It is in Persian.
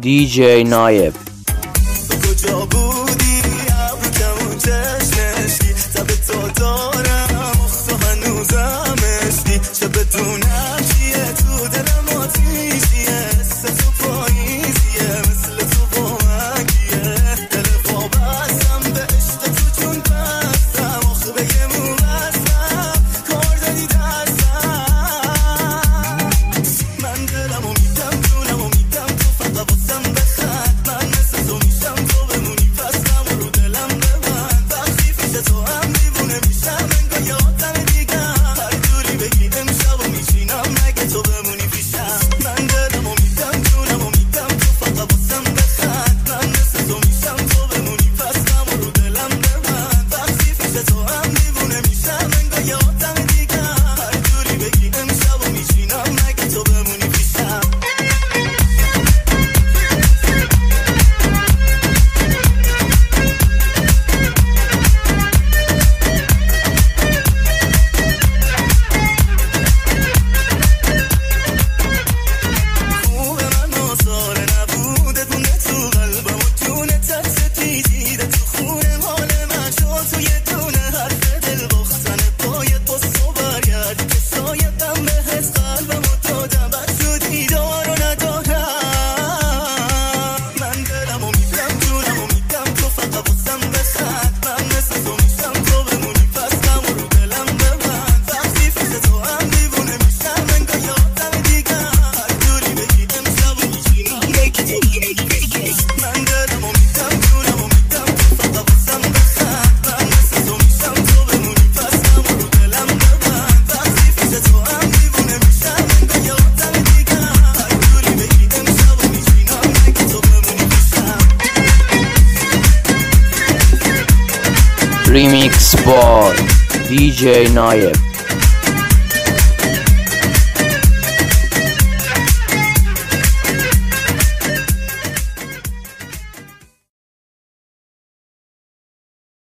DJ نایب. کجا بودی ابرو کمون چشمشی تب تو دارم اختو هنوزم اشتی چه بدونم چیه تو دلم آتیشیه حس تو پاییزیه مثل تو با من کیه دل وابستم به عشق تو چون بستم آخه بگم بستم کار دادی دستم من دلمو میدم جونمو میدم تو فقط واسم بخند من مثل تو میشم تو بمونی پسم رو دلم ببند وقتی پیش تو هم دیوونه میشم انگار یادم دیگم هر جوری بگی امشب و میشینم مگه تو بمونی پیشم من دلمو میدم جونمو میدم تو فقط واسم بخند من مثل تو میشم تو بمونی پسم رو دلم ببند وقتی پیش تو هم دیوونه میشم انگار یادم دیگم هر جوری بگی امشب و میشینم مگه تو بمونی پیشم خوبه من آزاره نبوده دونه تو قلبم و جونه ترس دیده تو خونه حال من شد تو یه دونه حرف دل باختنه باید با تو برگردی که شایدم بهت قلبم و دادم بد شدی دار و ندارم من دلمو میدم جونمو میدم تو فقط واسم بخند من مثل تو میشم تو بمونی پسم رو دلم ببند وقتی پیش تو هم دیوونه میشم انگار یادم دیگم هر جوری بگی امشب و میشینم یکی تو من دلمو میدم جونمو میدم تو فقط واسم بخند من مثل تو میشم تو بمونی پسم رو دلم ببند وقتی پیش تو هم دیوونه میشم انگار یادم دیگم هر جوری بگی امشب و میشینم یکی تو بمونی پیشم ریمیکس بای DJ نایب.